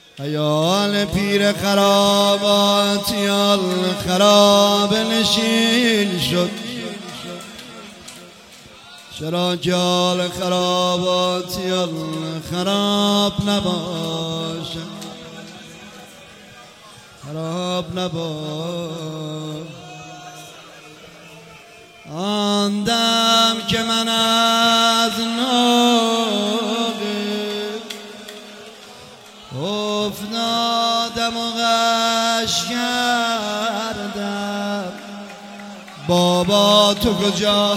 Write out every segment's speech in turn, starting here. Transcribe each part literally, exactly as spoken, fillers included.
ایال پیر خراباتیال خراب نشین شد، چرا جال خراباتیال خراب نباشه، خراب نباشه. آن دم که من از ناقه افتادم و غش کردم، بابا تو کجا؟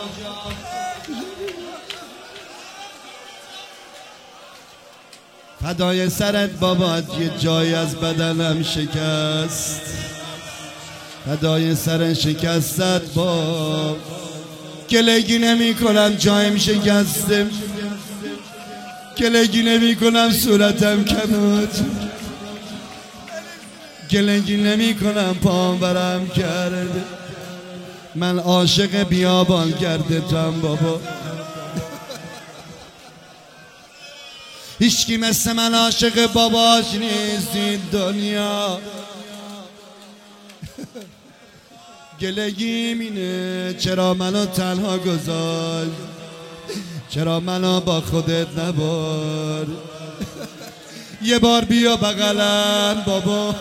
فدای سرت بابا، یه جای از بدنم شکست، فدای سر شکستت بابا، گلگی نمی کنم جایم شکسته، گلگی نمی کنم صورتم کمود، گلگی نمی کنم پام برم کرده، من عاشق بیابان کرده تام بابا. هیچکی مثل من عاشق باباش نیست این دنیا. گلگی مینه چرا منو تنها گذاشت، چرا منو با خودت نبر، یه بار بیا بغلم بابا،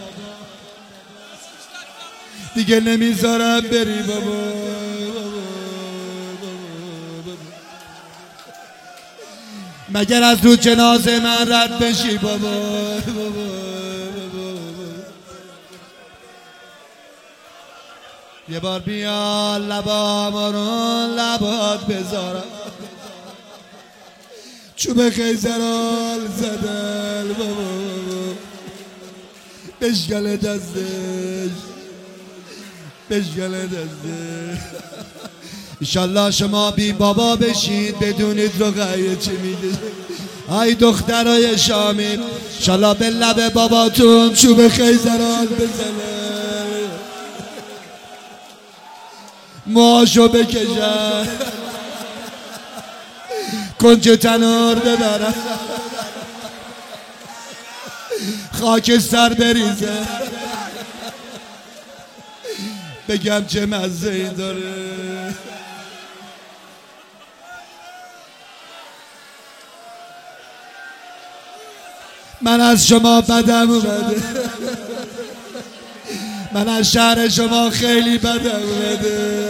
دیگه نمیذارم بری بابا. مگر از رو جنازه من رد بشی بابا. یه بار بیا لبام رو لبات بذارم، چوب خیزرال زدن بابا، بشگل دستش، بشگل دستش. انشالله شما بی بابا بشید بدونید رو غیه چی میده. ای دخترای شامی انشالله به لب باباتون چوب خیزرال بزنه، موهاشو بکشن، کنج تنور ببرن، خاک سر بریزه، بگم چه مزه ای داره. من از شما بدم اومده، من از شهر شما خیلی بدم اومده.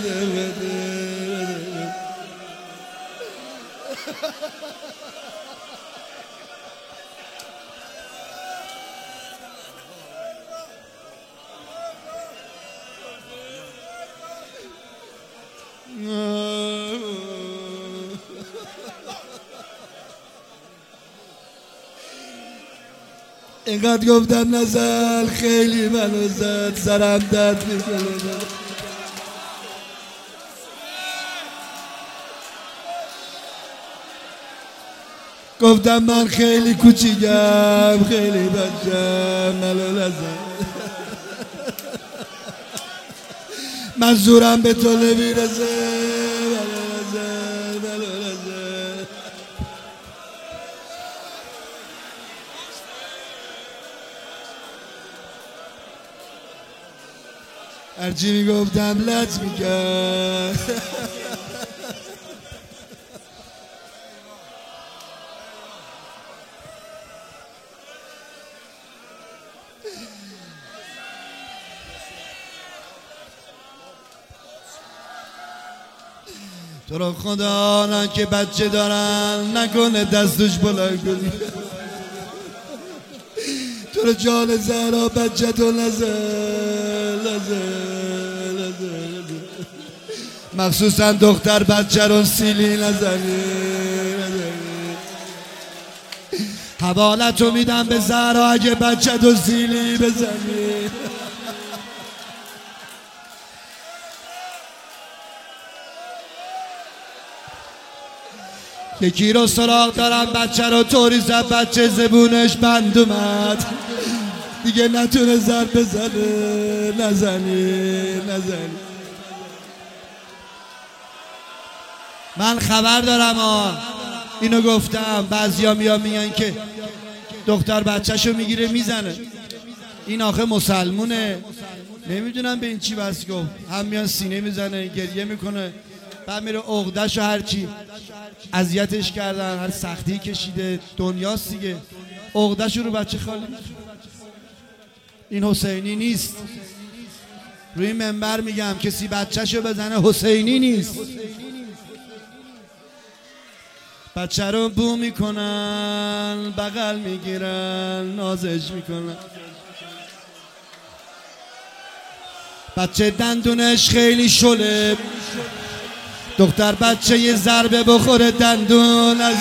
اینقدر گفتم نزل خیلی منو زد، سرم درد میکنه. گفتم من خیلی کوچیکم، خیلی بچم، منو نزد، من زورم به تو نمیرسه، منو نزد، منو نزد. هرچی میگفتم لط میکرد. تو رو خدا نه که بچه دارن نکنه دستش بلند کنی، تو رو جان زهرا بچه تو نزن نزن نزن، مخصوصا دختر بچه رو سیلی نزنی. حوالتو میدم به زهرا اگه بچه تو سیلی بزنی. یکی رو سراغ دارم بچه رو طوری زد بچه زبونش بند اومد، دیگه نتونه زر بزنه. نزنی نزنی. من خبر دارم ها، اینو گفتم. بعضیا میان میگن که دختر بچه‌شو میگیره میزنه. این آخه مسلمونه، نمیدونم به این چی بس گفت. هم میان سینه میزنه، گریه میکنه، بعد میره عقده‌شو هر چی اذیتش کردن، هر سختی کشیده، دنیاست دیگه، عقده‌شو رو بچه خالی. این حسینی نیست. روی منبر میگم کسی بچه‌شو بزنه حسینی نیست. بچه رو بو میکنن، بغل میگیرن، نازش میکنن. بچه دندونش خیلی شله، دختر بچه یه ضربه بخوره دندون از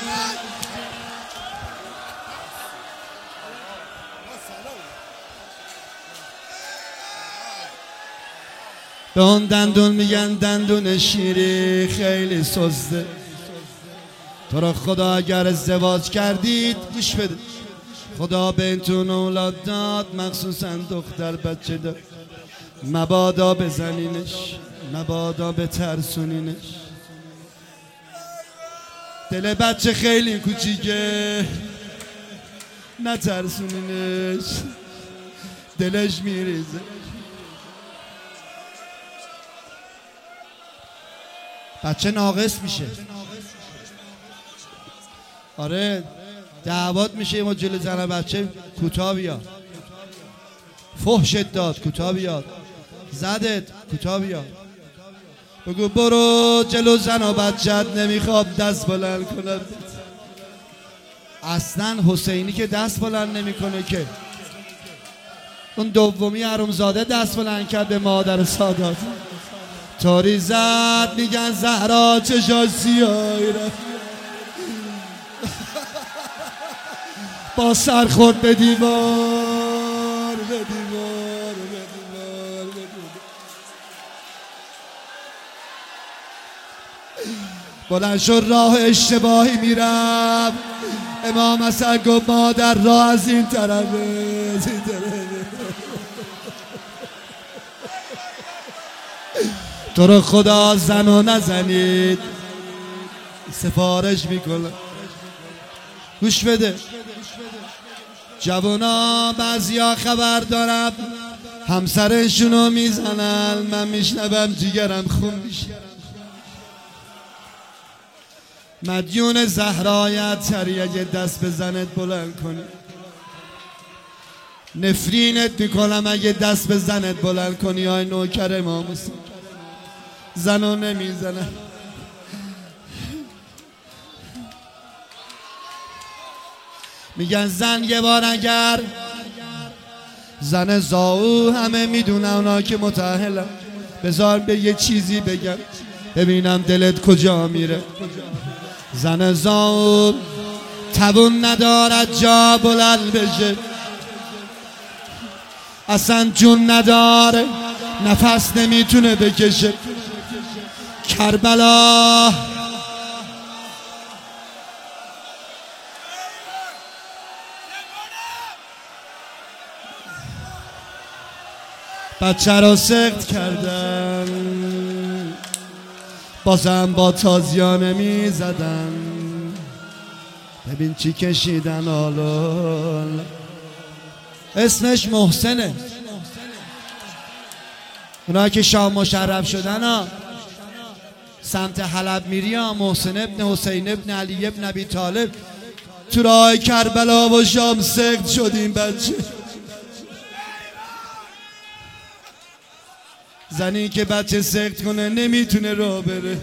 به اون دندون میگن دندون شیری، خیلی سسته. تو را خدا اگر ازدواج کردید گوش بده، خدا بهتون اولاد داد، مخصوصا دختر بچه داد، مبادا بزنینش، مبادا بترسونینش. دل بچه خیلی کوچیکه، نترسونینش، دلش میریزه. بچه ناقص میشه. آره دعوات میشه، ما جلو زن بچه کوتاه بیاد، فحشت داد کوتاه بیاد، زدت کوتاه بیاد، بگو برو جلو زن و بچت نمیخواب دست بلند کنم. اصلا حسینی که دست بلند نمیکنه که، اون دومی حرومزاده دست بلند کرد به مادر سادات، طوری زد میگن زهرا چشاش سیاهی رفت، با سر خورد به دیوار، به دیوار، به دیوار، به دیوار. بلند شد راه اشتباهی میرم، امام حسن گفت مادر راه از این طرفه، از این طرفه. تو رو خدا زنو نزنید، سفارش میکنم. گوش بده جوانا، بعضیا خبر دارم همسرشونو میزنن، من میشنوم جیگرم خون میشه. مدیون زهرایت تری اگه دست به زنت بلند کنی، نفرینت میکنم اگه دست به زنت بلند کنی. آی نوکر امام حسین، زنو نمیزنن. میگن زن یه بار اگر زن زاو، همه میدونن اونا که متأهلن. بذار به یه چیزی بگم ببینم دلت کجا میره. زن زاو توون ندارد جا بلند بشه، اصلا جون نداره، نفس نمیتونه بکشه. کربلا بچه را سخت کردن، بازم با تازیانه می زدن. ببین چی کشیدن آلال، اسمش محسنه. اونا که شام مشرف شدن ها، سمت حلب میری ها، محسن ابن حسین ابن علی ابن ابی طالب، تو راه کربلا و شام سخت شدیم بچه. زنی که بچه سخت کنه نمیتونه راه بره.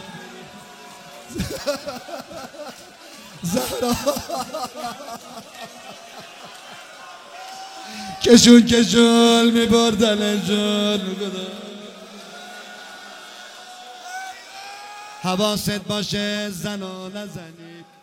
زهرا کشون کشون میبردن جون. حواست باشه زنو نزنید.